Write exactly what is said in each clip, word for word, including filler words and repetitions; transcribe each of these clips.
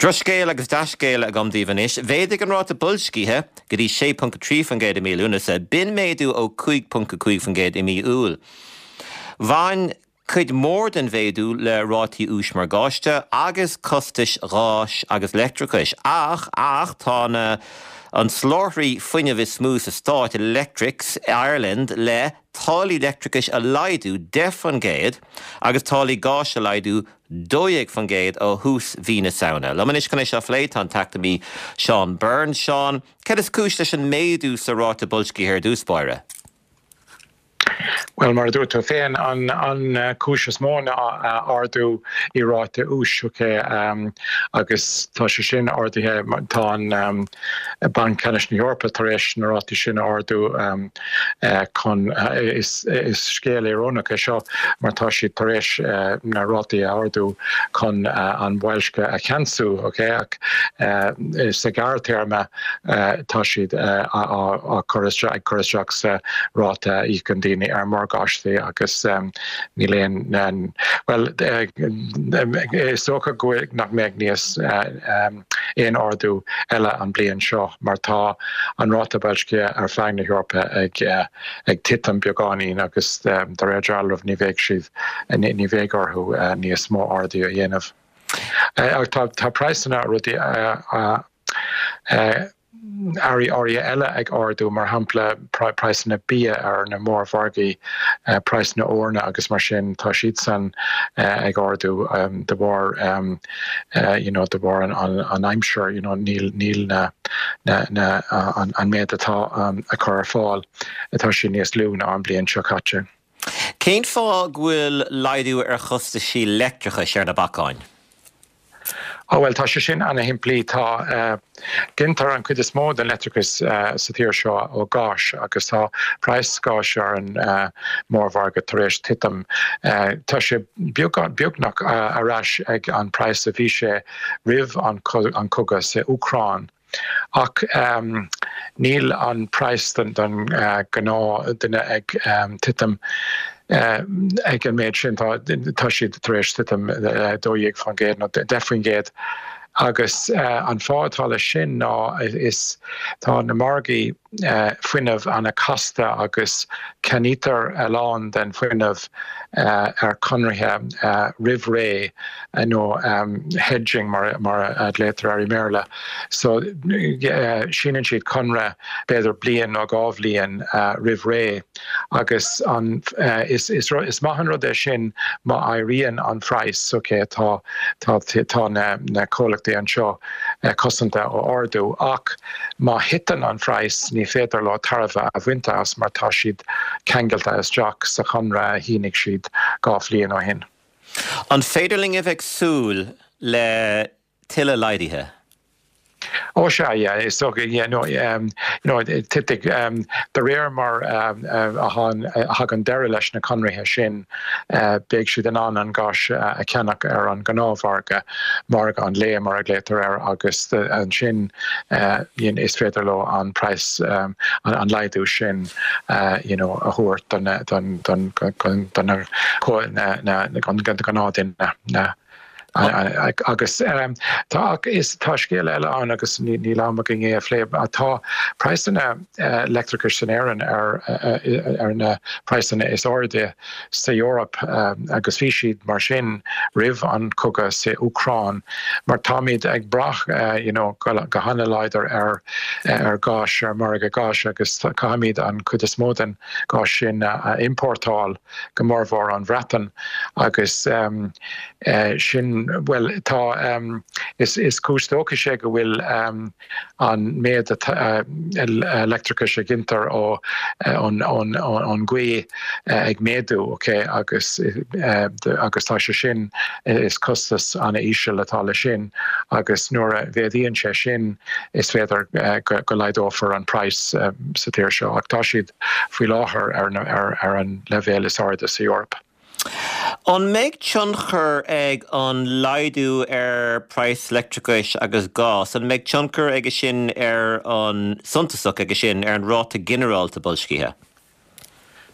Druscéil agus dascéil a gomdíhanis, bhéidir an ráta bulscíthe go dtí sé pwnca trí fan géad i mí únasa, bin méadú ó chuig pwnca chuig fan géad i mí úl. Bhain chuid mór den bhéadú le rátaí ús mar gáiste, agus costais ráis agus lectricais. Ach, ach, tána an sláthaí fuinne bhí smús a Stát Electrics Ireland le tálaí lectricais a laidú de fan géad, agus tálaí gáis a laidú dóigh fan géad ó hús Vína saona. Lomanis can is a fléit an tacta mí Sean Byrne. Sean, cad is cúis leis an méadú sa ráta bulscí hir dúspáire? Well, mar dúirt féin an an uh, cúis móna uh, ardú I ráta ús, okay, um, agus tá sé sin ardithe tá an um, Banc Ceannas na Eorpa tar éis na rátaí sin ardú um, uh, chun uh, is is scéal érónach seo mar tá si tar éis uh, na rátaí ardú chun uh, an bhailsce a cheansú, okay, ach uh, is a gar terma uh, tá siad uh, a a choristeach sa ráta í gan daoine ar mar gáistí agus um, ní léon um, well uh, socha goig nach méid níos uh, um, éon ardú eile an bliain seo mar tá an ráta bulsci ar flein na Eorpa ag uh, ag titam beagáí agus um, de réidiralh ní bhéh siad ní bhéh orthú uh, níos mó ardú a dhéanamh. Uh, tá tá praissanna rudí uh, uh, uh, Ari ária eile ag ardú mar hampla praisna bia ar na mór bhargaí uh, praisna orna agus mar sin tá siad san uh, ag ardú um, de bhar um, uh, you know, de bhar an, an, an aimseir, you know, níl, níl na, na, na uh, an, an méad atá um, a chur fáil atá sin níos lúna an bliain seo caite. Cén fá bhfuil laidú ar chusta sí lectricha sé na bacáin? Oh, well, tá sé sin anna himplí tá uh, gintar an cuid is mód an lectricus uh, sa tíir seo ó gáis agus tá price gáis ar an uh, mór bharga tar éis titam. Uh, tá sé beagnach uh, arás ag an price a bhí sé rih an cogadh sa Ucrán. Ach um, níl an price den, den uh, gná duine ag um, titam Uh, ag an méid sin tá siad tar éis titam uh, dóigh fan géad nó defrin géad agus uh, an fáidháile sin ná is tá na margaí uh, fuiineh anna casta agus cenítar a lán den fuiineh uh, ar conrathe uh, rih ré uh, nó um, hedging mar, mar a létar ar méle. So uh, sinan siad conra beidir blian nó gábhlíon uh, rih ré agus an uh, is, is, is maithan rud é sin má éiríonn an phrais, okay, tá tá tá na, na cólachtaí an seo uh, cosanta ó ardú ach má hitan an phrais ní féidir lá tarbh a bhainteas mar tá siad ceangalta isteach sa chunra hínig siad gábhlíon ó hin. An féidirling a bheith súil le tuile laidithe? Oh, sure, yeah. So, yeah, no, um, you know, titig, um, the rare mar, um, uh, ahan, hagan dere leis na conrathe sin, uh, big siad an an an gas uh, a cenach ar an gnábharga, mar an lé mar a glétar ar agus uh, an sin, uh, yin is féidir lo an price, um, an, an laidú sin, uh, you know, a húirt don, don, don, don, don, na, na, na, gnád na, na, agus um, tá is tá scéal eile an agus ní ní lámach in é phléib atá praissanna uh, electricus san éireann ar uh, ar na praissanna is orde sa Eorp um, agus bhí siad mar sin rih an cogadh sa Ucrán mar táid ag brach uh, you know, go hanna leidir ar ar gáis ar mar a gáis agus táid an chud is mód an gáis sin uh, importáil go mór bhór an bhreatan agus um, uh, sin well tá um, is is cústóca sé go bhfuil um, an méad uh, electricus a gintar ó an an an gcuí ag méadú, okay, agus uh, agus tá sé sin is costas anna íseal atá le sin agus nuair a bhéadíonn sé sin is féidir uh, go, go leidófar an price um, sa tíir seo ach tá siad faoi láthair ar, ar, ar an levéal is arda sa Eorp. An méid tionchar ag an laidú ar price electricais agus gás, an méid tionchar ag sin ar an suntasach ag sin ar an ráta generalta bulscíthe?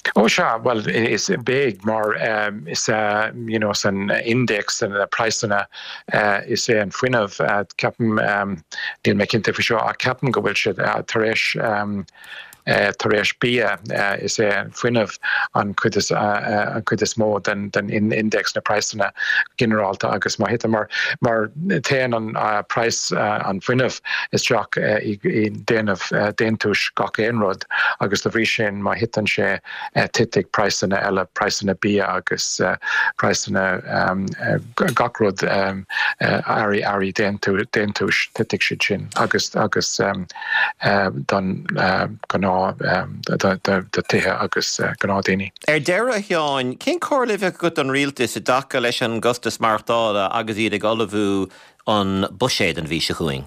Oh, sure. Well, it's big, more, um, it's, uh, you know, it's an index and a price and a, uh, is an fin of, uh, Captain, um, Neil McKinty for sure, a Captain go will should, uh, Teresh, um, Uh, Taresh Bia uh, is a fin of an cuidas uh, cuidas mó den den in index na price na generalta agus ma hit mar mar ten an uh, price uh, an fin of is jock uh, in den of uh, dentush gach enrod agus the vision ma hitan she uh, titic price na ella price na Bia agus uh, price na um, uh, gachrod um, uh, ari ari dentu dentush titic shichin agus agus um, uh, don uh, gonna de tuthe agus gnádaine. Er deire teáin, cén cóirlibh go an rialtas a daca leis an Gustas Martála agus iad a galbhú an buséad an bhí se chuing?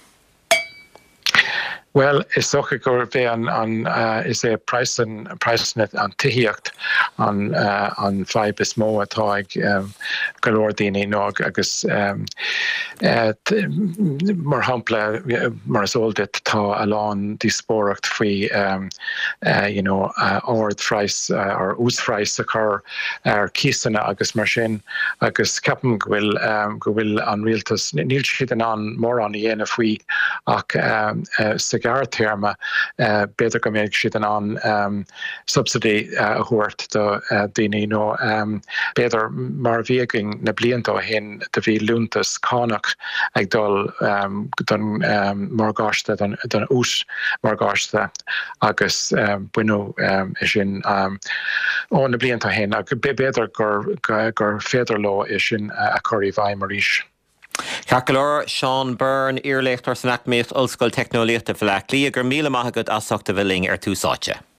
Well, is socha gur bheith an, an uh, is é price an price net an tiíocht an uh, an five is mó atá ag um, golódaine nó agus um, uh, mar hampla mar sóldit tá alán díspóracht faoi um, uh, you know uh, ord freies uh, or úsfreies a chur ar císanna agus mar sin agus capan go bhfuil um, go bhfuil an rialtas níl siad an an mór an dhéana faoi ach um, uh, gar terme uh, beter go méid si an an um, subsidy uh, hoort de uh, déine no um, beter mar veging na blianta hen de vi luntas kannach ag dul um, den um, margaste den den oes margaste agus um, bueno um, is in um, on na blianta hen ag be beter gur gur federlo is in uh, a choí vai maris. Cacalor, Sean Byrne, Earlechter Snackmate, Ulskol Technolechte Vlak, Lia Germila Mahagud Asokta Villing, er two Sacha.